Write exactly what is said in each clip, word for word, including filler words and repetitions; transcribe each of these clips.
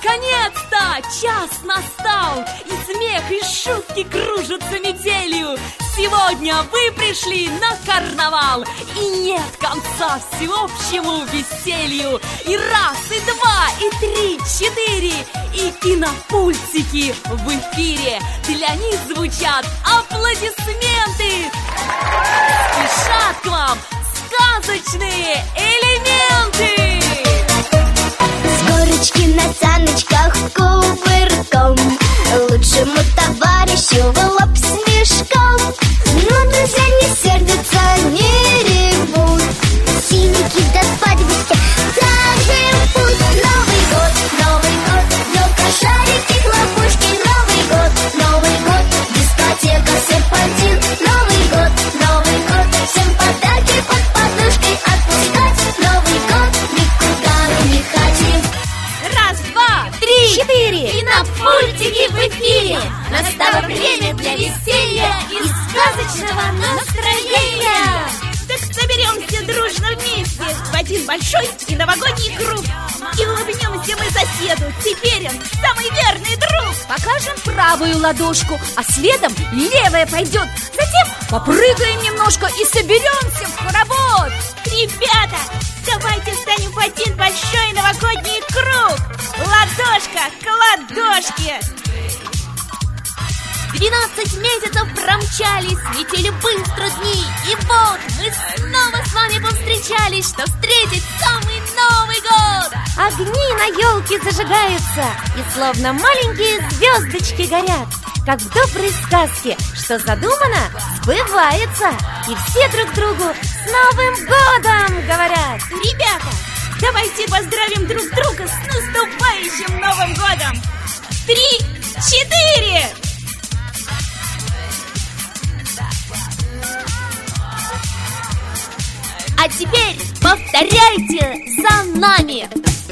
Наконец-то час настал, и смех, и шутки кружатся метелью. Сегодня вы пришли на карнавал, и нет конца всеобщему веселью. И раз, и два, и три, четыре, и кинопультики в эфире. Для них звучат аплодисменты. Спешат к вам сказочные элементы. С горочки на саночках кувырком лучшему товарищу в лоб с мешком. Но друзья не сердятся, не ревут, синяки до спадки так живут. Новый год, Новый год, елка, шарики, хлопушки. Новый год, Новый год, дискотека, серпантин. Новый год, Новый год, всем подарки под подушкой отпускать. Новый год, никуда мы не хотим. Раз, два, три, Четыре. кинопультики в эфире. Настало время для веселья и сказочного настроения. Так соберемся дружно вместе в один большой и новогодний круг и улыбнемся мы соседу. Теперь он самый верный друг. Покажем правую ладошку, а следом левая пойдет. Затем попрыгаем немножко и соберемся в хоровод. Ребята, давайте встанем в один большой новогодний круг. Ладошка к ладошке. Двенадцать месяцев промчались, летели быстро дни. И вот мы снова с вами повстречались, что встретить самый Новый год. Огни на елке зажигаются, и словно маленькие звездочки горят. Как в доброй сказке, что задумано, сбывается. И все друг другу с Новым годом говорят. Ребята, давайте поздравим друг друга с наступающим Новым годом. Три, четыре. А теперь повторяйте за нами.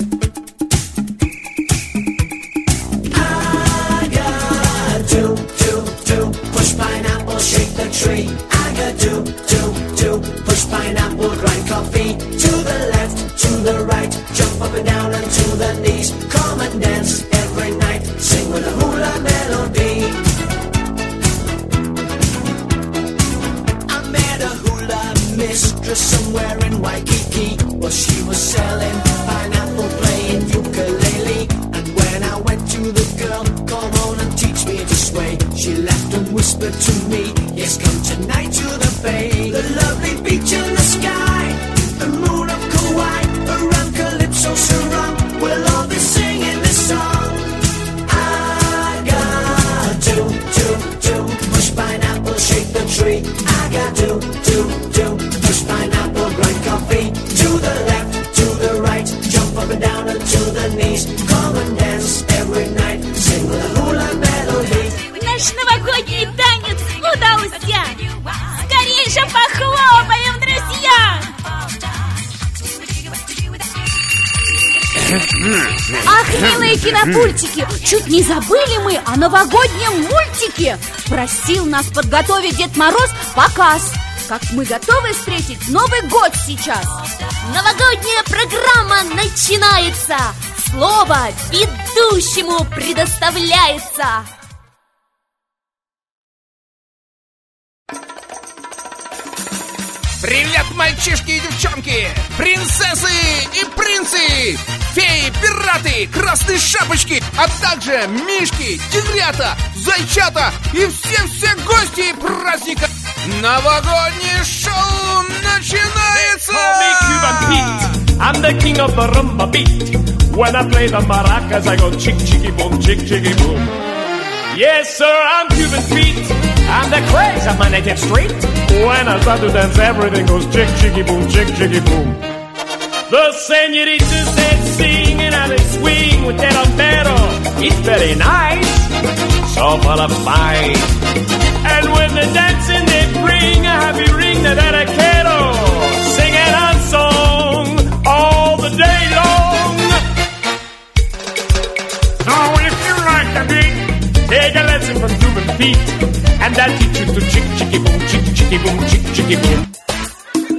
I got do, do, do, push pineapple, shake the tree. I got do, do, do, push pineapple, grind coffee. To the left, to the right, jump up and down and to the knees. Come and dance every night, sing with a hula melody. I met a hula mistress somewhere in Waikiki. Well, she was selling pineapple, playing ukulele. And when I went to the girl, come on and teach me to sway, she laughed and whispered to me, yes, come tonight to the bay. The lovely beach in the sky, the moon of Kauai, around Calypso Sarong, we'll all be singing this song. I got do, do, do, push pineapple, shake the tree. I got do, do, do, push pineapple, grind coffee. To the left, to the right, jump up and down and to the knees. Come and dance every night, sing with a hula melody. Наш новогодний танец удался. Скорее же похлопаем, друзья. Ах, милые кинопультики, чуть не забыли мы о новогоднем мультике. Просил нас подготовить Дед Мороз показ, как мы готовы встретить Новый год сейчас. Новогодняя программа начинается. Слово ведущему предоставляется. Привет, мальчишки и девчонки, принцессы и принцы, феи, пираты, красные шапочки, а также мишки, тигрята, зайчата и все-все гости праздника. Новогоднее шоу начинается! I'm the king of the rumba beat. When I play the maracas, I go chick, chicky, boom, chick, chicky, boom. Yes, sir, I'm Cuban Pete. I'm the craze of my native street. When I start to dance, everything goes chick, chicky, boom, chick, chicky, boom. The senoritas, they sing and they swing with their sombrero. It's very nice, so full of fight. And when they're dancing, they bring a happy ring to that vaquero, singing a song all the day long. So if you like the beat, take a lesson from Cuban Pete, and that teach you to chick, chicky, boom, chick, chicky, boom, chick, chicky, boom.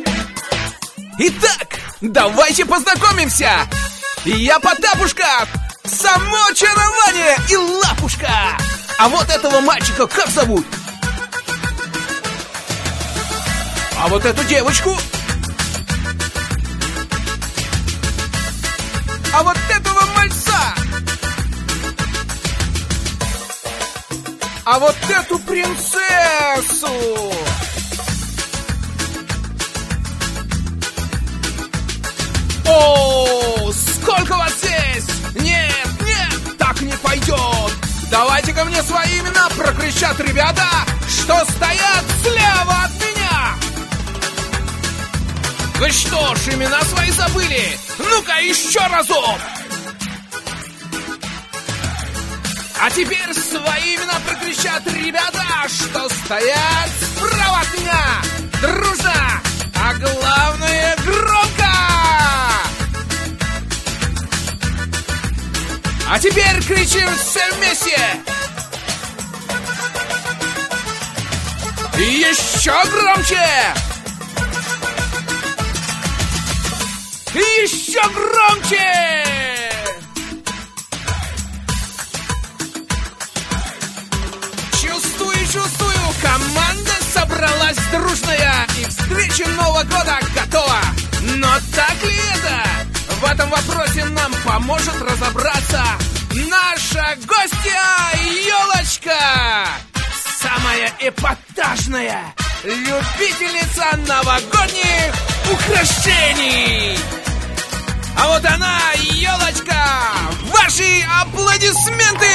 Итак, давайте познакомимся. Я Потапушка, Само очарование и лапушка. А вот этого мальчика как зовут? А вот эту девочку? А вот этого мальца? А вот эту принцессу? О, сколько вас здесь? Нет, нет, так не пойдет. Давайте ко мне свои имена прокричат ребята, что стоят слева от меня. Вы что ж, имена свои забыли? Ну-ка еще разок. А теперь свои имена прокричат ребята, что стоят справа от меня. Дружно, а главное громко. А теперь кричим все вместе. И еще громче. И еще громче. Чувствую, чувствую, команда собралась дружная, и к встрече Нового года готова. Но так ли это? В этом вопросе нам поможет разобраться наша гостья Ёлочка, самая эпатажная любительница новогодних украшений. А вот она, Ёлочка, ваши аплодисменты!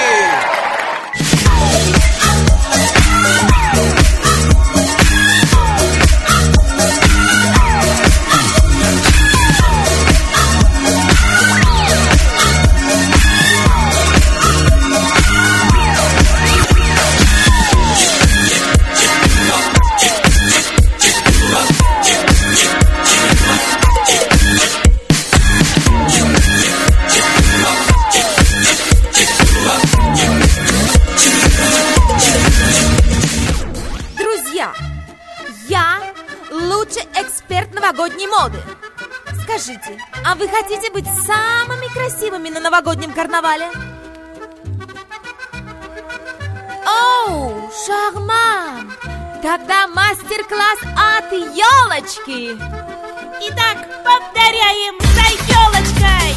Новогодней моды. Скажите, а вы хотите быть самыми красивыми на новогоднем карнавале? Оу, шарман! Тогда мастер-класс от Ёлочки. Итак, повторяем за Ёлочкой.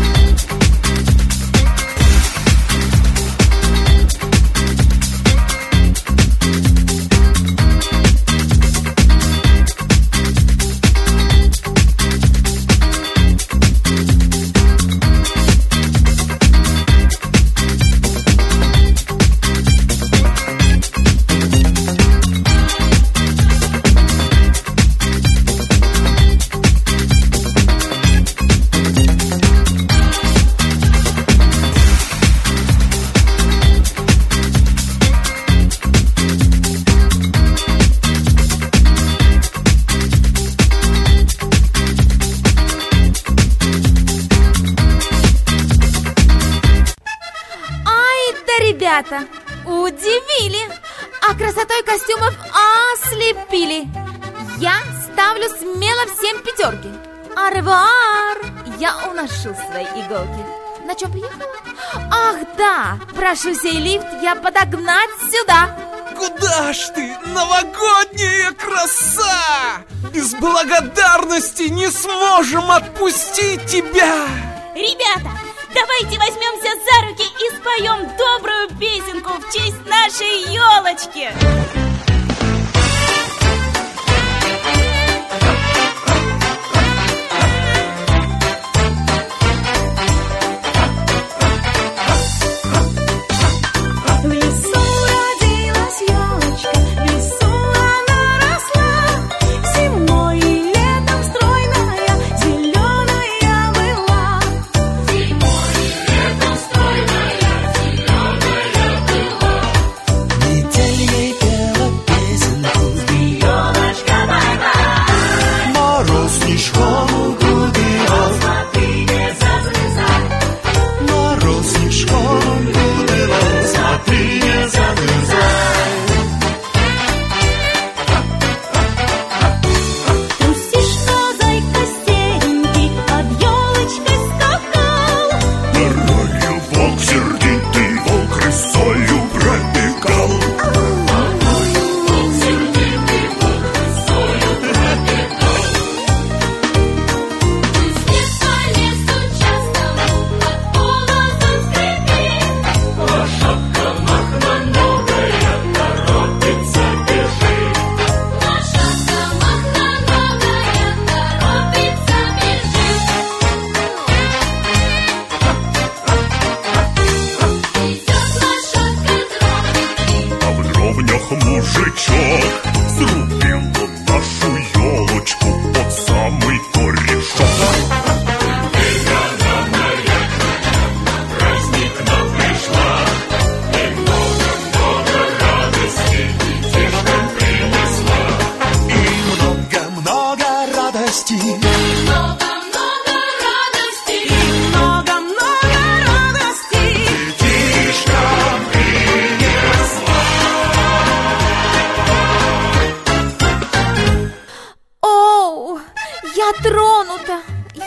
Ребята, удивили, а красотой костюмов ослепили. Я ставлю смело всем пятерки. Аревуар! Я уношу свои иголки. На чем приехала? Ах, да, прошу сей лифт я подогнать сюда. Куда ж ты, новогодняя краса? Без благодарности не сможем отпустить тебя. Ребята, давайте возьмемся за руки и споем добрую песенку в честь нашей Ёлочки. Метель ей пела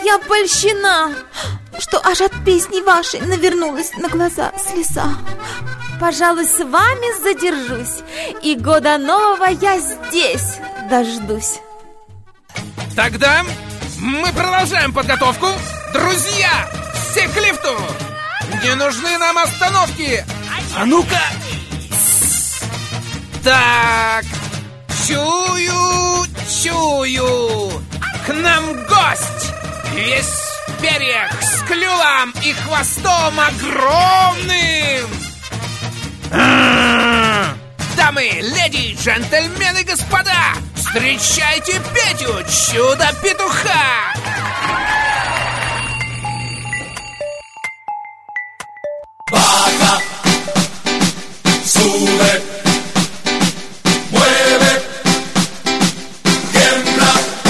я польщена, что аж от песни вашей навернулась на глаза слеза. Пожалуй, с вами задержусь, и года нового я здесь дождусь. Тогда мы продолжаем подготовку. Друзья, все к лифту! Не нужны нам остановки. А ну-ка. Так, чую, чую. К нам гость. Весь в перьях, с клювом и хвостом огромным. Дамы, леди, джентльмены, господа, встречайте Петю, чудо-петуха! Baja, sube, mueve, tiembla.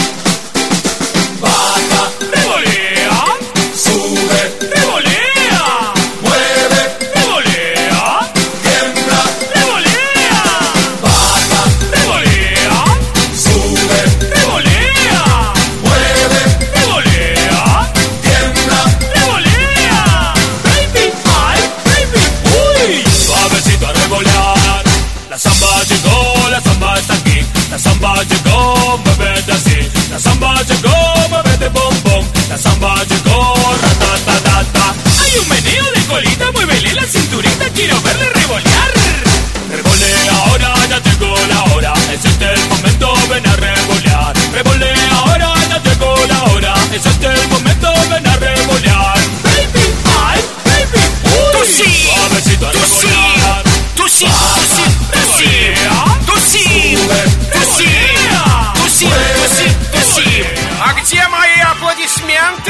Baja, revolea, sube, revolea, mueve, revolea, tiembla. revolea, Baja, revolea, sube, revolea, mueve, revolea, tiembla. revolea. Baby, ay, baby, uy. Suavecito a revolear. La samba llegó, la samba está aquí. La samba llegó, muévete así. La samba llegó, muévete bom bom. La samba llegó, ratatatata. Hay un meneo de colita, muévele la cinturita, quiero verle revolear. Revolea ahora, ya llegó la hora. Es este el momento, ven a revolear. Revolea ahora, ya llegó la hora. Es este el momento, ven a revolear. Baby, ay, baby, uy. Suavecito a revolear. Туси, Revolea, туси, туси, туси, туси, туси. А где мои аплодисменты?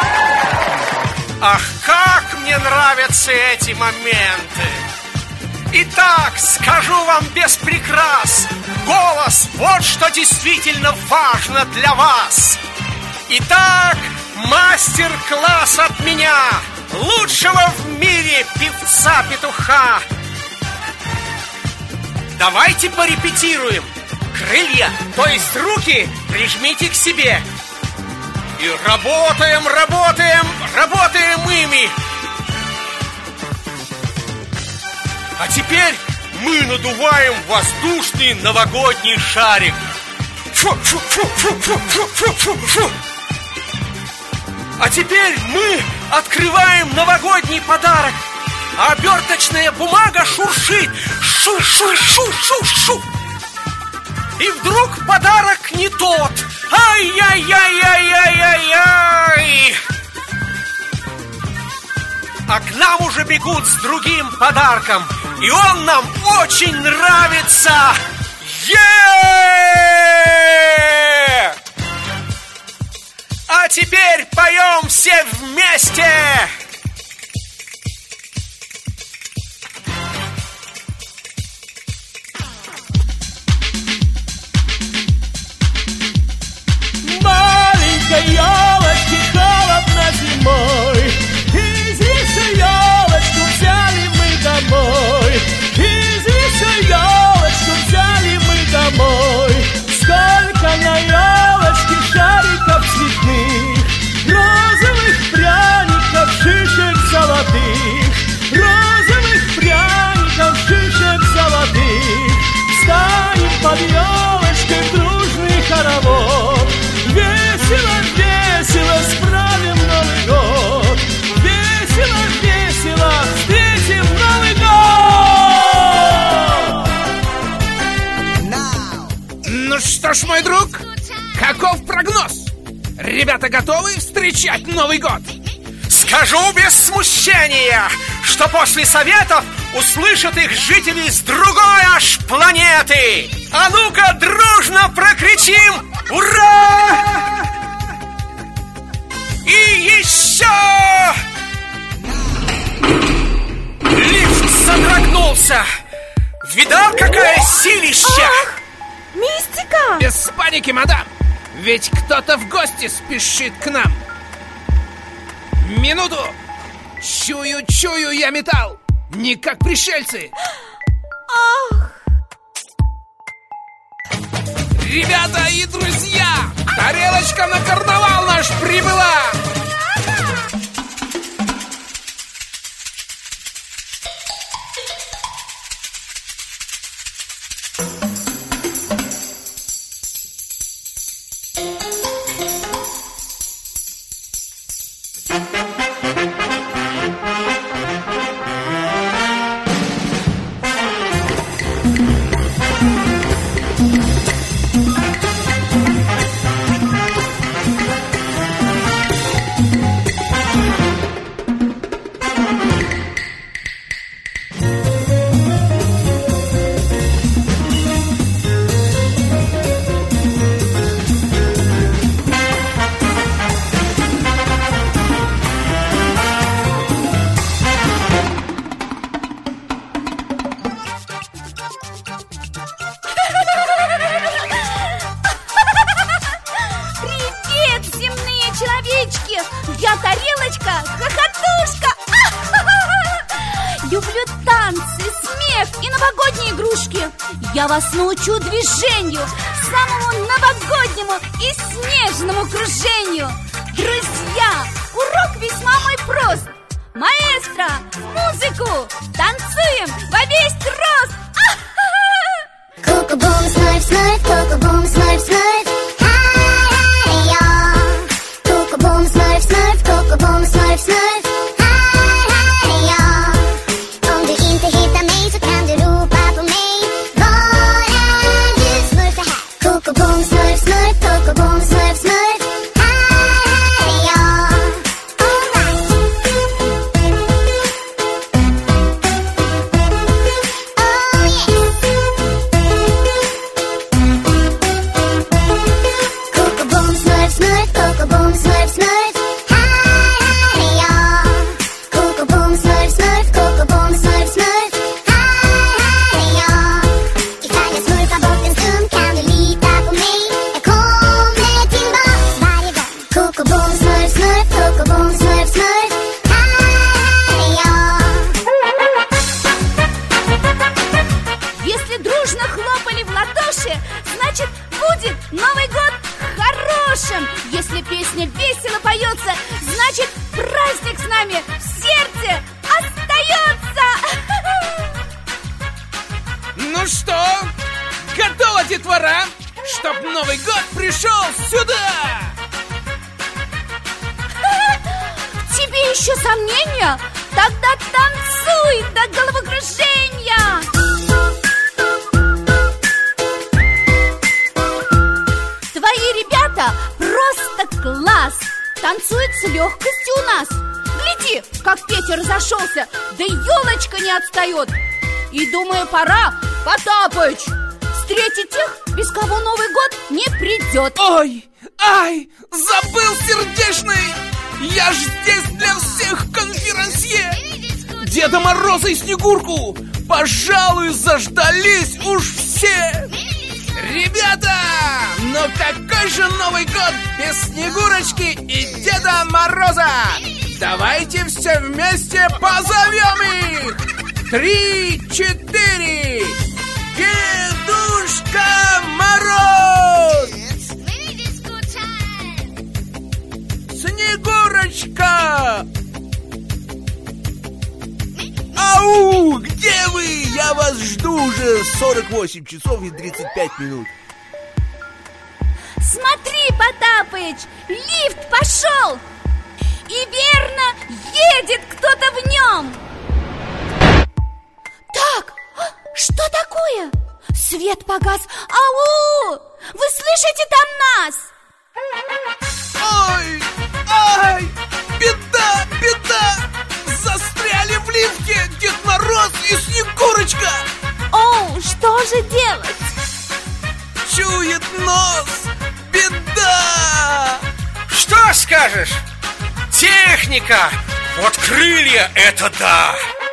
Ах, как мне нравятся эти моменты! Итак, скажу вам без прикрас, голос — вот что действительно важно для вас. Итак, мастер-класс от меня, лучшего в мире певца-петуха. Давайте порепетируем. Крылья, то есть руки, прижмите к себе. И работаем, работаем, работаем ими. А теперь мы надуваем воздушный новогодний шарик. Фу, фу, фу, фу, фу, фу, фу, фу, фу. А теперь мы открываем новогодний подарок. А оберточная бумага шуршит. Шу-шу-шу-шу-шу. И вдруг подарок не тот. Ай-яй-яй-яй-яй-яй-яй. А к нам уже бегут с другим подарком. И он нам очень нравится. Е-е-е! А теперь поем все вместе. Маленькой елочке холодно зимой, из леса елочку взяли мы домой, из леса елочку взяли мы домой. Сколько на елочке шариков цветных, розовых пряников, шишек золотых, розовых пряников, шишек золотых. Станем под елочкой дружный хоровод. Весело, весело справим Новый год. Весело, весело встретим Новый год. Ну что ж, мой друг, каков прогноз? Ребята готовы встречать Новый год? Скажу без смущения, что после советов услышат их жители с другой аж планеты. А ну-ка дружно прокричим «Ура!» И еще! Лифт содрогнулся. Видал, какая силища? Мистика! Без паники, мадам. Ведь кто-то в гости спешит к нам. Минуту. Чую, чую я металл. Не как пришельцы. Ах! Ребята и друзья, тарелочка на карнавал наш прибыла. игрушки. Я тарелочка, хохотушка. Люблю танцы, смех и новогодние игрушки. Я вас научу движению, самому новогоднему и снежному кружению. Друзья, урок весьма мой прост. Маэстро, музыку, танцуем во весь рост. Ку-ку-бум, снайп, снайп, ку-ку-бум, снайп, снайп. Хай-хай-йо. Ку-ку-бум, снайп, снайп, ку-ку-бум, снайп, снайп. Hej-hej-ja. Om du inte hittar mig så kan du ropa på mig. Var är du, smurfa här? Ku-ku-bum, снайп, снайп, ку-ку-bum, снайп, снайп. Hej-hej-ja. Ку-ку-бум, снайп, снайп. Hej-hej-ja. Ку-ку-бум, снайп, снайп, ку-ку-бум, снайп, снайп. Hej-hej-ja. Ifall jag smurfar bort en stund kan du lita på mig. Jag kommer tillbaks varje gång. Ку-ку-бум, снайп, снайп, ку-ку-бум, снайп, снайп. Hej-hej-ja. Если дружно хлопали в ладоши, значит будет Новый год хорошим. Если песня весело поется, значит праздник с нами в сердце остается. Ну что, готова, детвора, чтоб Новый год пришел сюда? В тебе еще сомнения? Тогда танцуй до головокружения. Твои ребята просто класс. Танцуют с легкостью у нас. Гляди, как Петя разошелся, да и елочка не отстает. И думаю, пора, Потапыч, встретить тех, без кого Новый год не придет. Ой, ай, забыл, сердечный. Я ж здесь для всех конферансье. Деда Мороза и Снегурку, пожалуй, заждались уж все. Ребята, ну какой же Новый год без Снегурочки и Деда Мороза? Давайте все вместе позовем их! Три, четыре! Дедушка Мороз! Снегурочка! Ау, где вы? Я вас жду уже сорок восемь часов и тридцать пять минут. Смотри, Потапыч, лифт пошел. И верно, едет кто-то в нем. Так, что такое? Свет погас. Ау! Вы слышите там нас? Ой, ай, беда, беда! Застряли в лифте Дед Мороз и Снегурочка! Оу, что же делать? Чует нос! Беда! Что скажешь? Техника! Вот крылья, это да!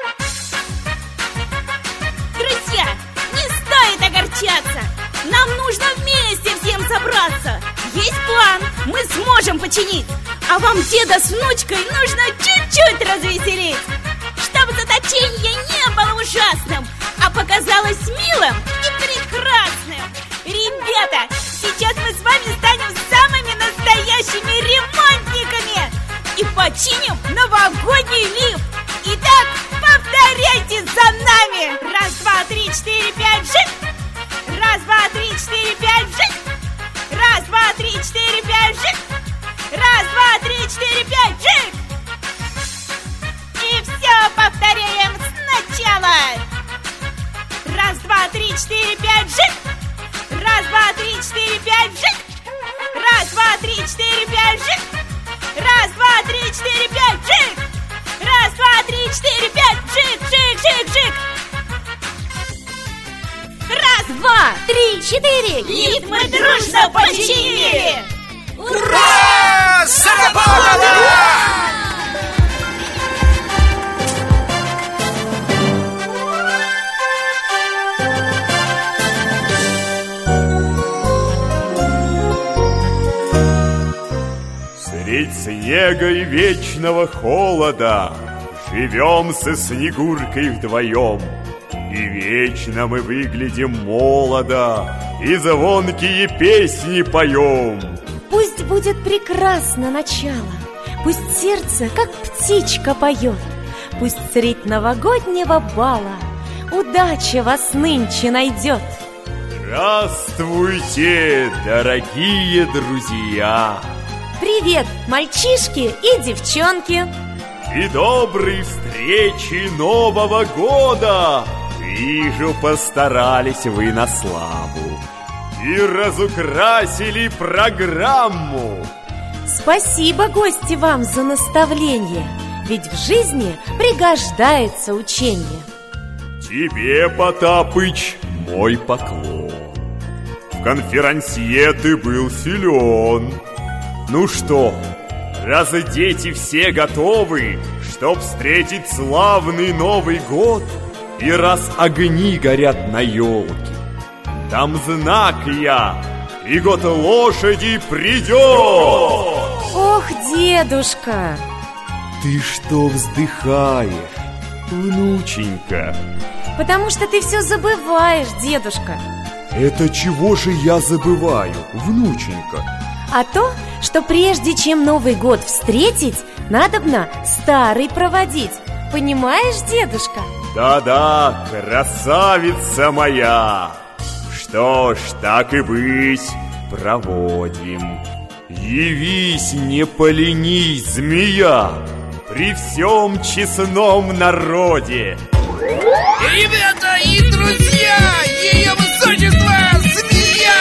Друзья, не стоит огорчаться. Нам нужно вместе всем собраться. Есть план, мы сможем починить. А вам деда с внучкой нужно чуть-чуть развеселить, чтобы заточение не было ужасным, а показалось милым и прекрасным. Ребята, сейчас мы с вами станем самыми настоящими ремонтниками и починим новогодний лифт. Итак, повторяйте за нами. Раз, два, три, четыре, пять, жить. Раз, два, три, четыре, пять, жить. Раз, два, три, четыре, пять, жить. Раз, два, три, четыре, пять, жить. И все повторяем сначала. Раз, два, три, четыре, пять, жить. Раз, два, три, четыре, пять, жить. Раз, два, три, четыре, пять, жить. Раз, два, три, четыре, пять, жить. Раз, два, три, четыре, пять, жик, жик, жик, жик. Раз, Два, три, четыре. лифт мы дружно починили. Ура! Сработало! Средь снега и вечного холода живем со Снегуркой вдвоем. И вечно мы выглядим молодо, и звонкие песни поем. Пусть будет прекрасно начало, пусть сердце, как птичка, поет. Пусть средь новогоднего бала удача вас нынче найдет. Здравствуйте, дорогие друзья! Привет, мальчишки и девчонки! И доброй встречи Нового года! Вижу, постарались вы на славу и разукрасили программу. Спасибо, гости, вам за наставление, ведь в жизни пригождается учение. Тебе, Потапыч, мой поклон. В конферансье ты был силен. Ну что, раз дети все готовы, чтоб встретить славный Новый год, и раз огни горят на елке, дам знак я, и год лошади придет. Ох, дедушка! Ты что вздыхаешь, внученька? Потому что ты все забываешь, дедушка. Это чего же я забываю, внученька? А то, что прежде чем Новый год встретить, надобно старый проводить. Понимаешь, дедушка? Да-да, красавица моя! Что ж, так и быть, проводим. Явись, не поленись, змея, при всем честном народе. Ребята и друзья, ее высочество змея!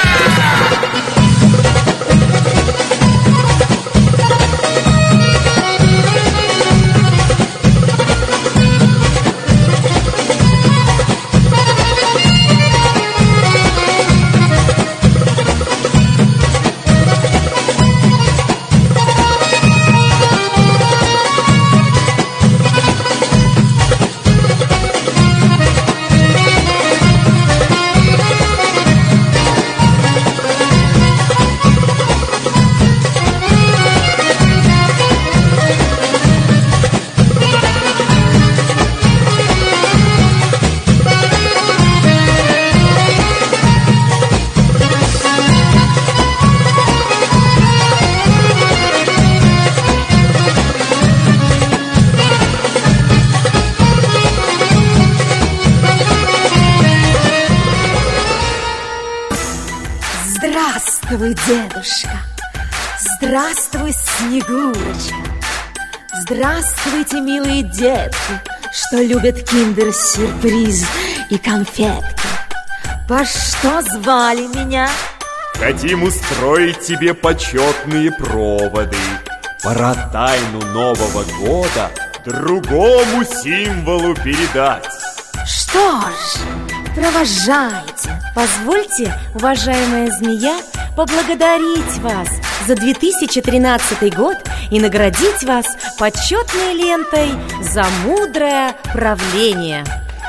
Здравствуй, дедушка! Здравствуй, Снегурочка! Здравствуйте, милые детки, что любят киндер-сюрприз и конфетки. По что звали меня? Хотим устроить тебе почетные проводы. Пора тайну Нового года другому символу передать. Что ж, провожайте. Позвольте, уважаемая змея, поблагодарить вас за две тысячи тринадцатый год и наградить вас почетной лентой за мудрое правление.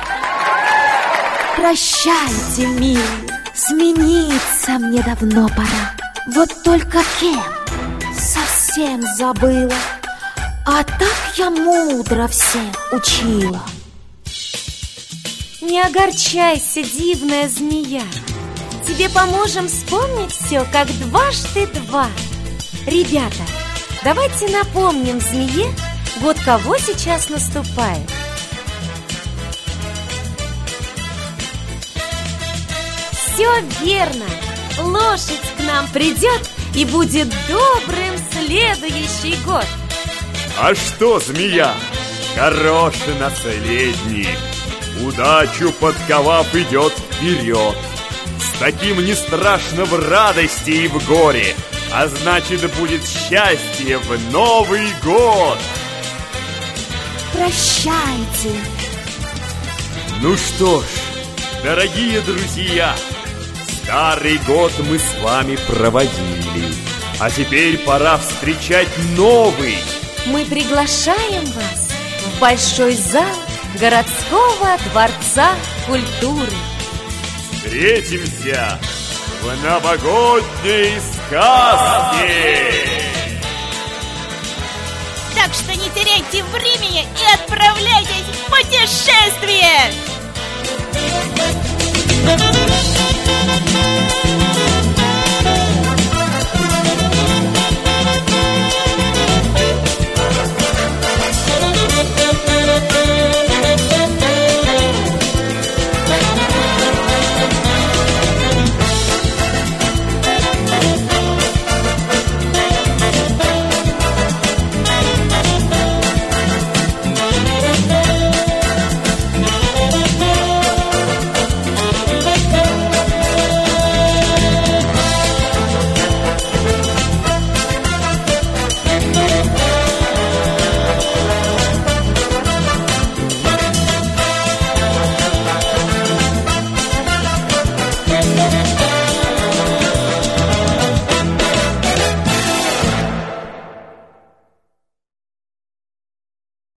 Прощайте, милые, смениться мне давно пора. Вот только кем, совсем забыла. А так я мудро всех учила. Не огорчайся, дивная змея. Тебе поможем вспомнить все, как дважды два. Ребята, давайте напомним змее, год кого сейчас наступает. Все верно. Лошадь к нам придет и будет добрым следующий год. А что, змея? Хороший наследник. Удачу подковав идет вперед. С таким не страшно в радости и в горе, а значит, будет счастье в Новый год. Прощайте. Ну что ж, дорогие друзья, старый год мы с вами проводили, а теперь пора встречать новый. Мы приглашаем вас в большой зал городского дворца культуры. Встретимся в новогодней сказке! что не теряйте времени и отправляйтесь в путешествие!